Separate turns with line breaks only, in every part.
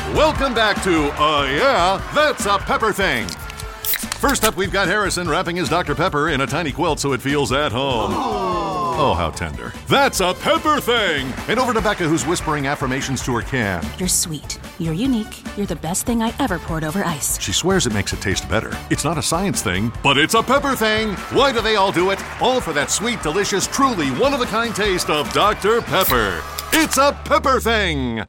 Welcome back to Yeah, That's a Pepper Thing. First up, we've got Harrison wrapping his Dr. Pepper in a tiny quilt so it feels at home. Oh, how tender. That's a Pepper Thing! And over to Becca, who's whispering affirmations to her can.
You're sweet. You're unique. You're the best thing I ever poured over ice.
She swears it makes it taste better. It's not a science thing, but it's a Pepper Thing! Why do they all do it? All for that sweet, delicious, truly one-of-a-kind taste of Dr. Pepper. It's a Pepper Thing!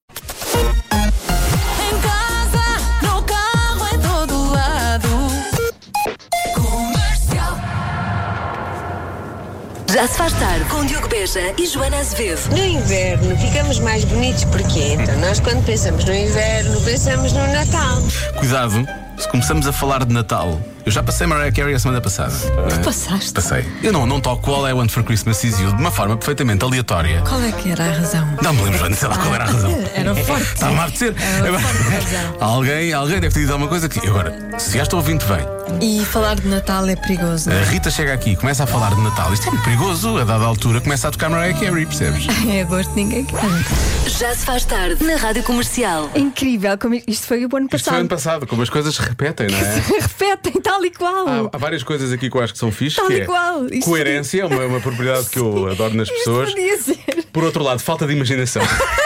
Já se faz tarde com Diogo Beja e Joana Azevedo.
No inverno ficamos mais bonitos porque então nós quando pensamos no inverno pensamos no Natal.
Cuidado, se começamos a falar de Natal. Eu já passei Mariah Carey a semana passada.
Passaste?
Passei. Eu não toco All I Want for Christmas Is You de uma forma perfeitamente aleatória.
Qual é que era a razão?
Não me lembro, Joana, sei lá qual era a razão.
Era forte.
Estava a apetecer. Alguém deve ter dito alguma coisa que. Agora, se esta ouvinte vem.
E falar de Natal é perigoso.
A Rita chega aqui e começa a falar de Natal. Isto é muito perigoso. A dada altura começa a tocar Mariah Carey, percebes?
É agosto, ninguém quer. Já se faz tarde na Rádio Comercial.
É incrível, como isto foi o ano passado.
Isto foi ano passado, como as coisas se repetem, não é?
Repetem, tal e qual.
Há várias coisas aqui que eu acho que são fixes.
Tal
Que
e
é
qual. Isto
coerência, é uma propriedade que eu adoro nas pessoas.
podia ser.
Por outro lado, falta de imaginação.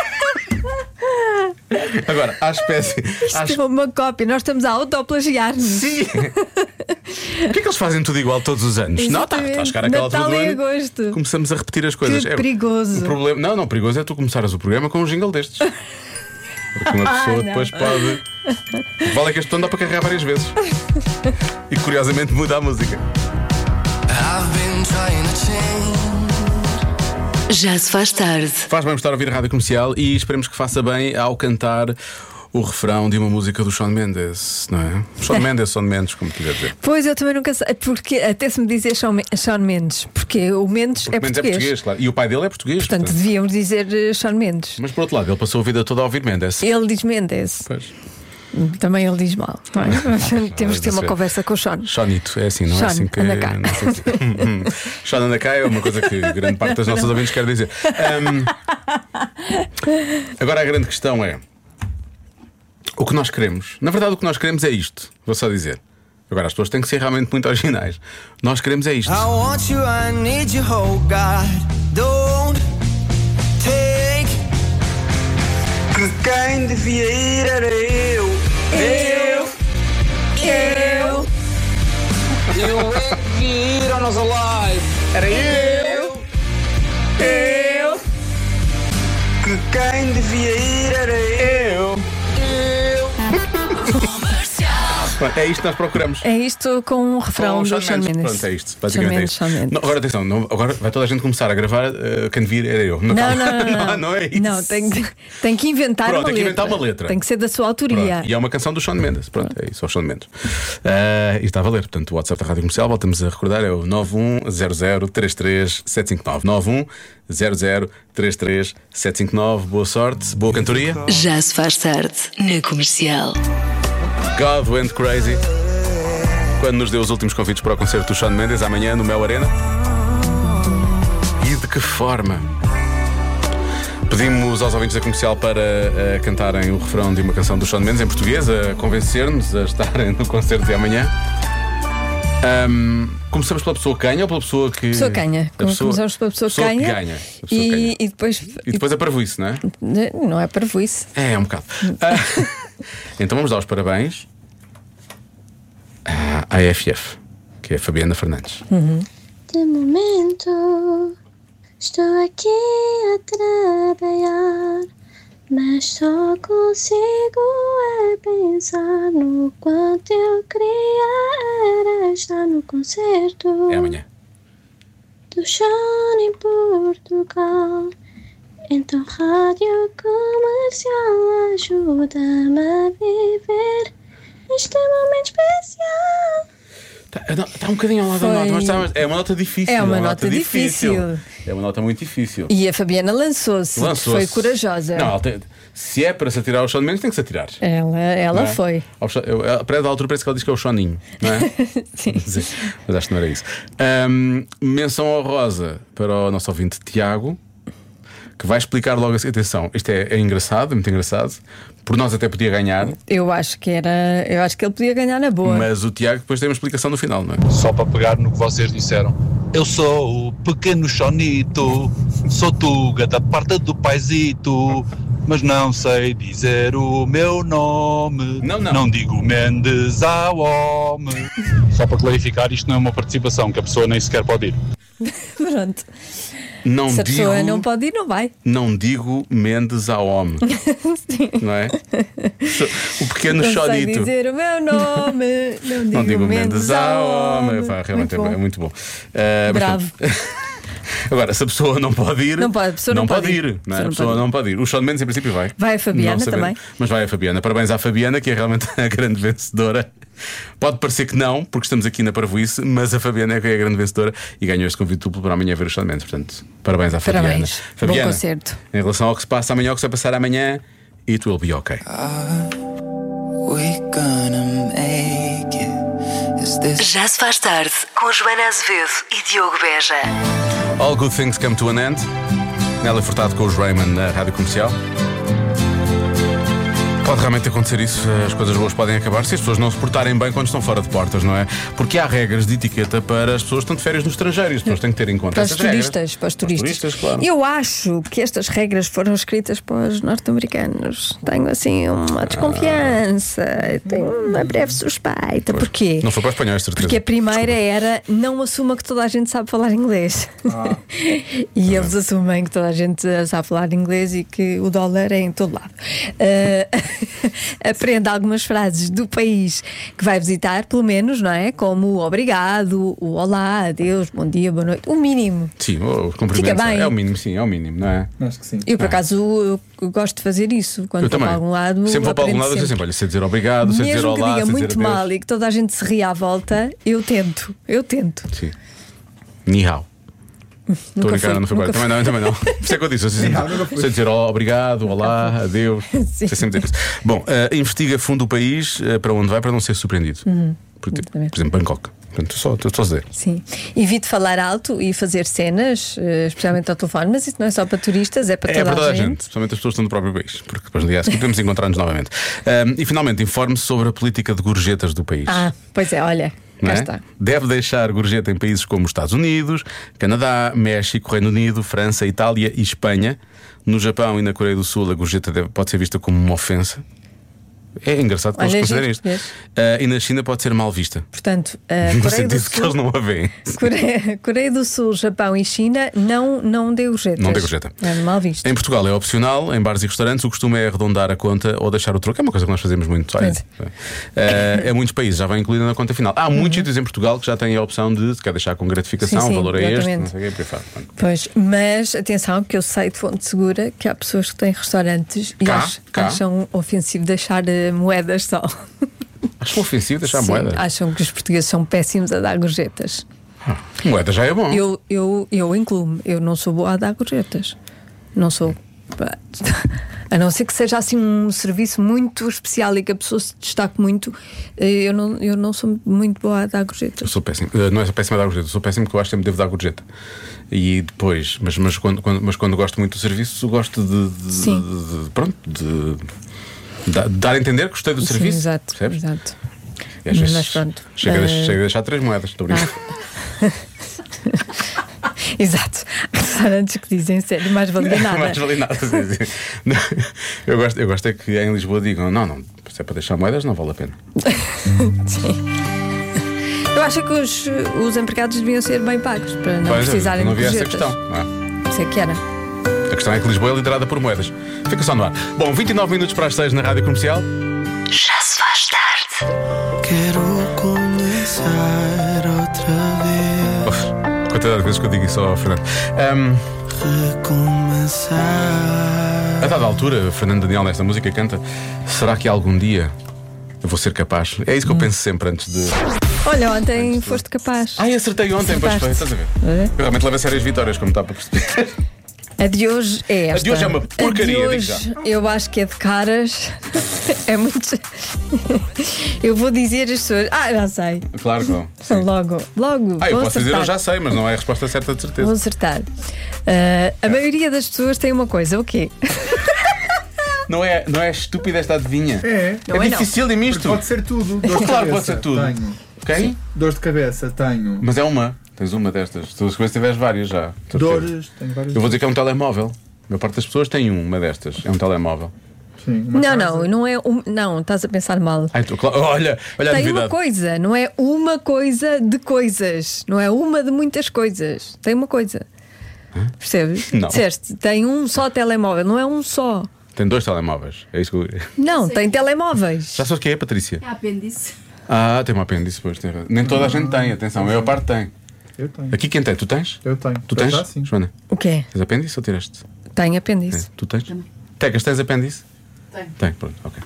Agora, à espécie.
Isto é uma cópia, nós estamos a autoplagiar-nos.
Sim! O que é que eles fazem tudo igual todos os anos? Não, está a chegar aquela altura
Natal
do
em
ano.
agosto.
Começamos a repetir as coisas.
Que perigoso.
O problema, não, perigoso é tu começares o programa com um jingle destes. Porque uma pessoa
não.
depois pode. O que vale é que este tom dá para carregar várias vezes. E curiosamente muda a música.
Já se faz tarde.
Faz bem estar a ouvir a Rádio Comercial e esperemos que faça bem ao cantar o refrão de uma música do Shawn Mendes, não é? Shawn Mendes, como quiser dizer.
Pois eu também nunca sei, porque até se me dizer Shawn Mendes, porque o Mendes é
Mendes
português.
é português, claro. E o pai dele é português.
Portanto, devíamos dizer Shawn Mendes.
Mas por outro lado, ele passou a vida toda a ouvir Mendes.
Ele diz Mendes.
Pois.
Também ele diz mal. Não é? Temos que ter uma conversa com o Sean.
Seanito, é assim, não é?
Sean,
Assim que.
anda cá.
Não sei se... Sean anda cá é uma coisa que grande parte das nossas ouvintes quer dizer. Agora a grande questão é o que nós queremos. Na verdade, o que nós queremos é isto. Vou só dizer. Agora as pessoas têm que ser realmente muito originais. Nós queremos é isto.
I want you, I need you, oh God. Don't take. Que quem devia ir era eu. Eu é que devia ir ao nosso live.
Era eu.
Que quem devia ir era eu.
Pronto, é isto que nós procuramos.
É isto com um refrão do Shawn Mendes.
Pronto, é isto. Basicamente é isto.
Shawn Mendes.
Não, agora atenção, agora vai toda a gente começar a gravar quem devia ir era eu.
Não.
Não é isso.
Não, tem que inventar
Pronto,
uma
tem que
letra.
inventar uma letra.
Tem que ser da sua autoria.
Pronto, e é uma canção do Shawn Mendes. Pronto, é isso, é o Shawn Mendes. E está a valer. Portanto, o WhatsApp da Rádio Comercial, voltamos a recordar, é o 910033759. 910033759. Boa sorte, boa cantoria.
Já se faz tarde na Comercial.
God Went Crazy, quando nos deu os últimos convites para o concerto do Shawn Mendes amanhã no Mel Arena. E de que forma? Pedimos aos ouvintes da Comercial para cantarem o refrão de uma canção do Shawn Mendes em português, a convencer-nos a estarem no concerto de amanhã. Começamos pela pessoa que ganha ou pela pessoa que.
Pessoa ganha. Começamos pela pessoa que ganha. E depois.
E depois a parvoíce, não é?
Não é parvoíce.
É um bocado. Então vamos dar os parabéns à AFF, que é a Fabiana Fernandes.
De momento estou aqui a trabalhar, mas só consigo pensar no quanto eu queria era estar no concerto.
É amanhã.
Do Shawn em Portugal. Então Rádio Comercial ajuda-me a viver este momento especial.
Está um bocadinho ao lado da nota, mas é uma nota difícil.
É uma nota difícil.
É uma nota muito difícil.
E a Fabiana lançou-se. Foi corajosa.
Não, se é para se atirar ao Shawn Mendes, tem que se atirar.
Ela foi.
A da altura parece que ela diz que é o Shoninho, não é?
Sim.
Mas acho que não era isso. Menção honrosa para o nosso ouvinte Tiago, que vai explicar logo assim: atenção, isto é engraçado, é muito engraçado. Por nós até podia ganhar.
Eu acho que ele podia ganhar na boa.
Mas o Tiago depois tem uma explicação no final, não é?
Só para pegar no que vocês disseram. Eu sou o pequeno Chonito, sou Tuga da parte do paizito, mas não sei dizer o meu nome. Não digo Mendes ao homem. Só para clarificar, isto não é uma participação, que a pessoa nem sequer pode ir.
Pronto.
Se
a pessoa não pode ir, não vai.
Não digo Mendes ao homem. Não é? O pequeno
não
Chonito.
Não sei dizer o meu nome. Não digo Mendes ao homem.
Realmente é muito bom.
Bravo.
Agora, se a pessoa não pode ir, não pode ir. Não é? A pessoa não pode ir. O Shawn Mendes, em princípio, vai.
Vai a Fabiana também.
Mas vai a Fabiana. Parabéns à Fabiana, que é realmente a grande vencedora. Pode parecer que não, porque estamos aqui na parvoíce, mas a Fabiana é que é a grande vencedora e ganhou este convite duplo para amanhã ver o Shawn Mendes. Portanto, parabéns à Fabiana.
Parabéns.
Fabiana,
bom concerto.
Em relação ao que se passa amanhã, ao que se vai passar amanhã, it will be okay.
Já se faz tarde com Joana Azevedo e Diogo Beja.
All good things come to an end. Nélia Furtado com os Raymond na Rádio Comercial. Pode realmente acontecer isso, as coisas boas podem acabar se as pessoas não se portarem bem quando estão fora de portas, não é? Porque há regras de etiqueta para as pessoas que estão de férias no estrangeiro e as pessoas têm que ter em conta essas regras.
Para os turistas,
claro.
Eu acho que estas regras foram escritas para os norte-americanos. Tenho assim uma desconfiança, tenho uma breve suspeita. Porquê?
Não foi para os espanhóis, certeza.
Porque a primeira era: não assuma que toda a gente sabe falar inglês. E eles assumem que toda a gente sabe falar inglês e que o dólar é em todo lado. Aprenda algumas frases do país que vai visitar, pelo menos, não é? Como o obrigado, o olá, adeus, bom dia, boa noite. O mínimo.
Sim, o cumprimento é o mínimo, sim, é o mínimo, não é?
Acho que sim.
Eu, por acaso, eu gosto de fazer isso. Quando vou para algum lado,
sempre vou para algum lado, eu sempre, olha, sei dizer obrigado, sei dizer olá,
mesmo que diga muito
dizer
mal e que toda a gente se ria à volta, eu tento.
Sim. Ni hao. Estou a brincar, não foi bem. Também não. Por isso é que eu disse. Sei dizer obrigado, olá, adeus. Sei sempre dizer isso. Bom, investiga a fundo o país para onde vai para não ser surpreendido. Por exemplo, Bangkok. Portanto, estou a dizer.
Sim. Evite falar alto e fazer cenas, especialmente ao telefone, mas isso não é só para turistas, é para toda a gente.
Especialmente as pessoas que estão do próprio país, porque depois no dia seguinte podemos encontrar-nos novamente. E finalmente, informe-se sobre a política de gorjetas do país.
Pois é, olha. Cá está.
Deve deixar gorjeta em países como os Estados Unidos, Canadá, México, Reino Unido, França, Itália e Espanha. No Japão e na Coreia do Sul a gorjeta pode ser vista como uma ofensa. É engraçado que eles considerem isto. E na China pode ser mal vista.
Portanto,
no sentido que eles não a veem.
Coreia do Sul, Japão e China não dê gorjetas.
Não dê gorjeta.
É mal visto.
Em Portugal é opcional, em bares e restaurantes o costume é arredondar a conta ou deixar o troco. É uma coisa que nós fazemos muito. Em muitos países já vai incluída na conta final. Há muitos sítios em Portugal que já têm a opção de se quer deixar com gratificação, o valor é este, não sei o que,
pois, mas atenção, que eu sei de fonte segura que há pessoas que têm restaurantes e acham ofensivo deixar moedas só.
Acham ofensivo deixar moedas?
Acham que os portugueses são péssimos a dar gorjetas.
Moeda já é bom.
Eu incluo-me. Eu não sou boa a dar gorjetas. Não sou. A não ser que seja assim um serviço muito especial e que a pessoa se destaque muito. Eu não sou muito boa a dar gorjetas.
Eu sou péssimo. Não é péssimo a dar gorjetas, sou péssimo porque eu acho que sempre devo dar gorjeta. E depois, mas quando gosto muito do serviço, gosto de dar a entender que gostei do serviço.
Exato.
Percebes?
Exato.
E às vezes chega a deixar 3 moedas. Estou brincando.
Exato. Restaurantes que dizem sério, mais valia nada.
Mais valia nada. Eu gosto é que em Lisboa digam: não, se é para deixar moedas, não vale a pena.
Sim. Eu acho que os empregados deviam ser bem pagos para não precisarem de gorjetas.
Não havia essa questão.
Isso é que era.
A questão é que Lisboa é liderada por moedas. Fica só no ar. Bom, 29 minutos para as 6 na Rádio Comercial.
Já se faz tarde.
Quero começar outra vez.
Quantidade de vezes que eu digo isso ao Fernando.
Recomeçar.
A dada altura, Fernando Daniel nesta música canta: será que algum dia eu vou ser capaz? É isso que eu penso sempre antes de.
Olha, ontem foste capaz.
Acertei ontem, pois foi, estás a ver? Eu realmente levo a sério as vitórias, como está para perceber.
A de hoje é esta.
A de hoje é uma porcaria.
A de hoje eu acho que é de caras. É muito. Eu vou dizer as pessoas. Já sei.
Claro que não.
Logo.
Eu posso dizer, eu já sei, mas não é a resposta certa de certeza.
Vou acertar. A maioria das pessoas tem uma coisa, o quê?
Não é estúpida esta adivinha.
É
dificílimo isto.
Pode ser tudo.
Claro que pode ser tudo.
Tenho.
Quem?
Dores de cabeça, tenho.
Mas é uma. Tens uma destas. Tu se tiveres várias já.
Dores, tenho várias.
Eu vou dizer que é um telemóvel. A maior parte das pessoas tem uma destas. É um telemóvel.
Sim,
não é não, estás a pensar mal.
Olha a
tem
novidade.
uma coisa, não é uma coisa de coisas. Não é uma de muitas coisas. Tem uma coisa. Percebes?
Não.
Disseste, tem um só telemóvel, não é um só.
Tem 2 telemóveis. É isso que eu...
Não, tem telemóveis.
Já sabes o que é, Patrícia?
É apêndice.
Tem uma apêndice, pois. Nem toda a gente tem, atenção, a maior parte tem.
Eu tenho.
Aqui quem tem? Tu tens?
Eu tenho.
Tu tens?
Já, sim.
Joana?
O quê?
Tens apêndice ou tiraste?
Tem apêndice.
Tu tens? Tecas, tens apêndice?
Tenho.
Tem, pronto, ok.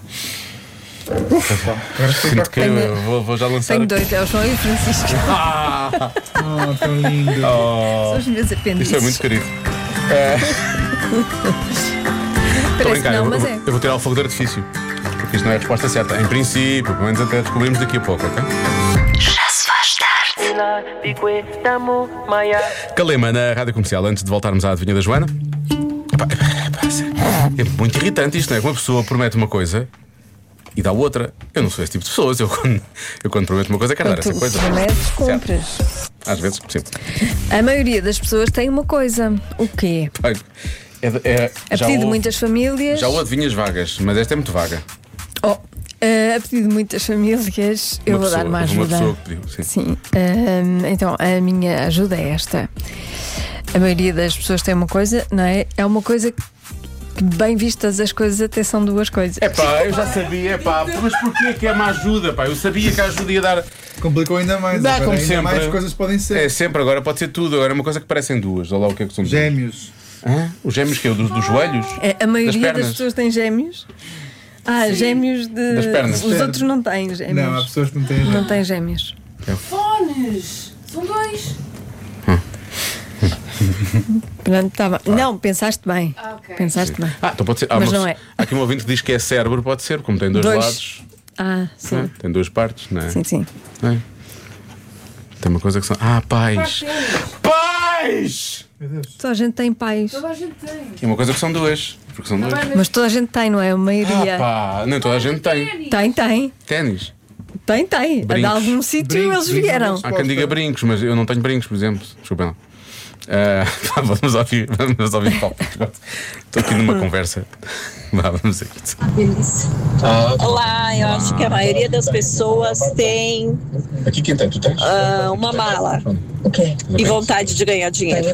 Sinto que eu vou já lançar.
Tenho 2, é o João e o Francisco.
Tão lindo.
São os meus apêndices.
Isso é muito querido.
Parece que não, mas é.
Eu vou tirar o fogo de artifício. Porque isto não é a resposta certa. Em princípio, pelo menos até descobrimos daqui a pouco, ok?
Já se faz tarde.
Calema na Rádio Comercial, antes de voltarmos à adivinha da Joana. É muito irritante isto, não é? Uma pessoa promete uma coisa e dá outra. Eu não sou esse tipo de pessoas. Eu quando prometo uma coisa, quero dar essa coisa.
Prometes, cumpres.
Às vezes, sim.
A maioria das pessoas tem uma coisa. O quê? A pedido de muitas famílias.
Já o adivinhas vagas, mas esta é muito vaga.
A pedido de muitas famílias, eu vou dar uma ajuda.
Uma pessoa que pediu, sim.
Então, a minha ajuda é esta. A maioria das pessoas tem uma coisa, não é? É uma coisa que, bem vistas as coisas, até são 2 coisas.
Eu já sabia, mas porquê que é uma ajuda, Eu sabia que a ajuda ia dar.
Complicou ainda mais.
Dá, como
ainda
sempre.
mais coisas podem ser.
É sempre, agora pode ser tudo. Agora é uma coisa que parecem 2. Olha lá o que é que são.
Gêmeos.
Os gêmeos que é dos joelhos?
A maioria das pessoas tem gêmeos. Gêmeos de.
Das pernas.
Os outros não têm gêmeos.
Não, há pessoas que não têm gêmeos.
Não têm gêmeos.
Fones! São 2.
Pronto, tá bem. Não, pensaste bem.
Ok.
Pensaste bem.
Então pode ser.
Mas não é.
Há aqui um ouvinte que diz que é cérebro, pode ser, como tem 2 lados.
Sim.
Não é? Tem 2 partes, não é?
Sim.
Não é? Tem uma coisa que são. Pais! Pais!
Meu Deus.
Toda a gente tem pais.
Toda a gente tem.
É uma coisa que são 2. Porque são 2.
Mas toda a gente tem, não é? A maioria.
Nem toda a gente tem.
Tem.
Ténis.
Tem.
Brincos.
De algum sítio eles vieram.
Há quem diga brincos, mas eu não tenho brincos, por exemplo. Desculpem lá. Vamos ouvir palpites. Estou aqui numa conversa. Vamos a isto.
Olá, eu acho que a maioria das pessoas tem.
Aqui quem tem? Tu tens?
Uma mala. E vontade de ganhar dinheiro.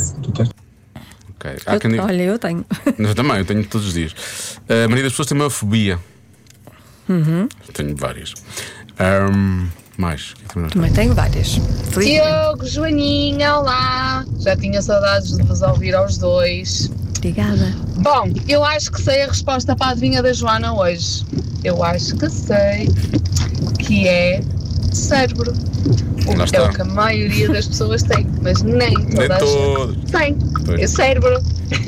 Ok.
Olha, eu tenho.
Eu também, eu tenho todos os dias. A maioria das pessoas tem uma fobia. Tenho várias. Mais.
Também tenho várias.
Diogo, Joaninha, olá. Já tinha saudades de vos ouvir aos 2.
Obrigada.
Bom, eu acho que sei a resposta para a adivinha da Joana hoje. Eu acho que sei que é cérebro. É o que a maioria das pessoas tem, mas nem toda a gente tem. É cérebro.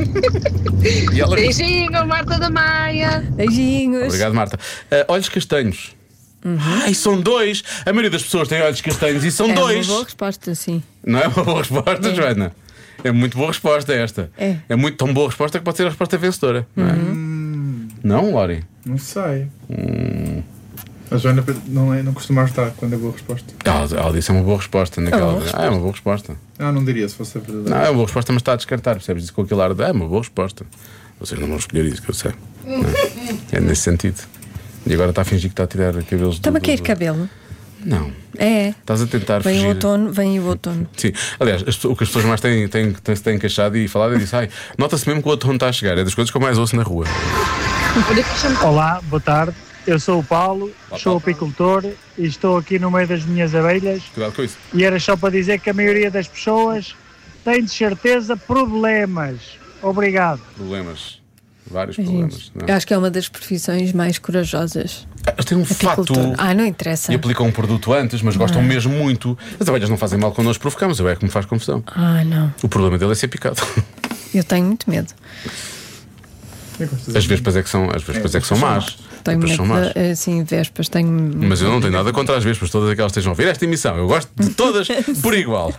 Beijinho, Marta da Maia.
Beijinhos.
Obrigado, Marta. Olhos castanhos. São 2. A maioria das pessoas tem olhos castanhos e são 2.
É uma boa resposta, sim.
Não é uma boa resposta, Joana? É muito boa resposta esta. É muito tão boa resposta que pode ser a resposta vencedora. Não é? Não, Lori?
Não sei. A Joana não costuma estar quando é boa resposta.
Ela disse é uma boa resposta. É uma boa resposta.
Não diria se fosse a verdade.
Não, é uma boa resposta, mas está a descartar. Percebes? Isso com aquele ar de é uma boa resposta. Vocês não vão escolher isso, que eu sei. É nesse sentido. E agora está a fingir que está a tirar cabelos.
Está-me a cair cabelo?
Não.
É.
Estás a tentar
vem
fugir.
Vem o outono.
Sim. Aliás, o que as pessoas mais têm queixado e falado é disso. Nota-se mesmo que o outono está a chegar. É das coisas que eu mais ouço na rua.
Olá, boa tarde. Eu sou o Paulo, sou apicultor e estou aqui no meio das minhas abelhas.
Cuidado com isso.
E era só para dizer que a maioria das pessoas tem de certeza problemas. Obrigado.
Problemas. Vários problemas.
Eu acho que é uma das profissões mais corajosas.
Eles têm um fato.
Não interessa.
E aplicam um produto antes, mas gostam mesmo muito. As abelhas não fazem mal quando nós provocamos, é que me faz confusão.
Não.
O problema dele é ser picado.
Eu tenho muito medo.
As vespas é que são, más.
Tenho
Vespas são más.
assim, vespas, tenho.
Mas eu não tenho nada contra as vespas, todas aquelas que estejam a ouvir esta emissão. Eu gosto de todas por igual.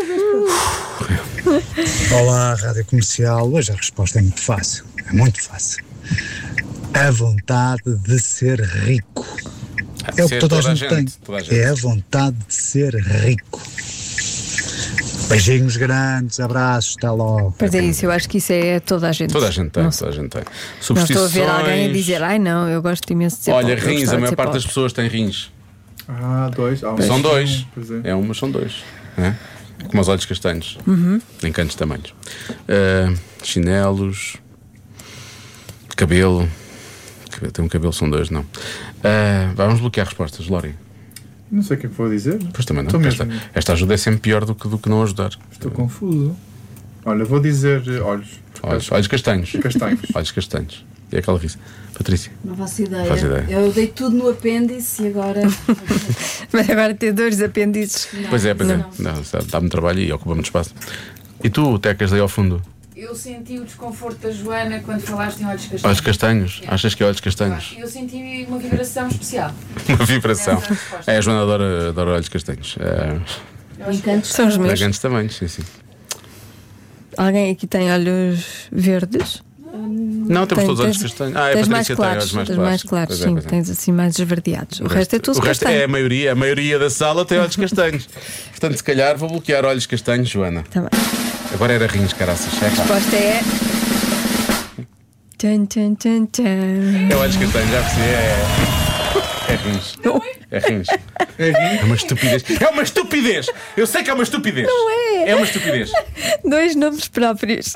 Olá, Rádio Comercial. Hoje a resposta é muito fácil. É muito fácil. A vontade de ser rico. É o que toda a gente tem. É a vontade de ser rico. Beijinhos grandes, abraços, até logo.
Pois é isso, eu acho que isso é toda a gente.
Toda a gente tem, toda a gente tem.
Não estou a ver alguém a dizer, ai não, eu gosto imenso de ser
Olha,
pobre.
rins, a maior parte das pessoas tem rins.
Dois.
São dois. É uma, são dois. É? Como os olhos castanhos. Em cantos tamanhos. Chinelos. Cabelo. Tem um cabelo, são dois, não. Vamos bloquear respostas, Lori.
Não sei o que é que vou dizer.
Pois também não. Esta ajuda é sempre pior do que não ajudar.
Estou confuso. Olha, vou dizer olhos.
Olhos castanhos.
Castanhos.
Olhos castanhos. E aquela risa. Patrícia.
Não faço ideia. Eu dei tudo no apêndice e agora.
Mas agora ter dois apêndices.
Pois é. Dá-me trabalho e ocupa-me espaço. E tu, Tecas, daí ao fundo?
Eu senti o desconforto da Joana quando falaste em olhos castanhos.
Olhos castanhos? Achas que é olhos castanhos?
Eu senti uma vibração especial.
Uma vibração. A Joana adora olhos castanhos.
Encantos são os meus.
Grandes tamanhos, sim.
Alguém aqui tem olhos verdes?
Não, temos todos olhos castanhos.
A Patrícia tem olhos mais claros. Sim, tens assim mais esverdeados. O resto é tudo castanho.
É a maioria da sala tem olhos castanhos. Portanto, se calhar vou bloquear olhos castanhos, Joana.
Tá bem.
Agora era rins, caraças.
A resposta é. Tchan, tchan, tchan, tchan.
É olhos castanhos, já percebi. É rins. É rins. É uma estupidez. É uma estupidez! Eu sei que é uma estupidez.
Não é?
É uma estupidez.
Dois nomes próprios.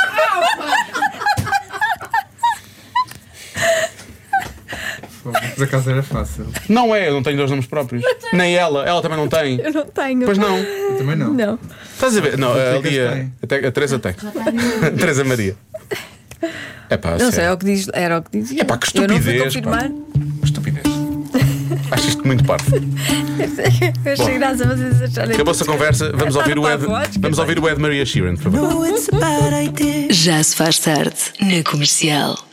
Por acaso era fácil.
Não é, eu não tenho dois nomes próprios. Nem ela também não tem.
Eu não tenho.
Pois não.
Eu também não.
Não.
Estás a ver? Não, ali a Teresa tem. Teresa Maria. É pá,
não sei, era o que dizia.
É pá, que estupidez.
Eu não vou confirmar.
Estupidez. Acho isto muito parvo.
Eu achei graça a vocês acharem.
Acabou-se a conversa. Vamos ouvir o Ed Maria Sheeran, por favor.
Já se faz tarde na Comercial.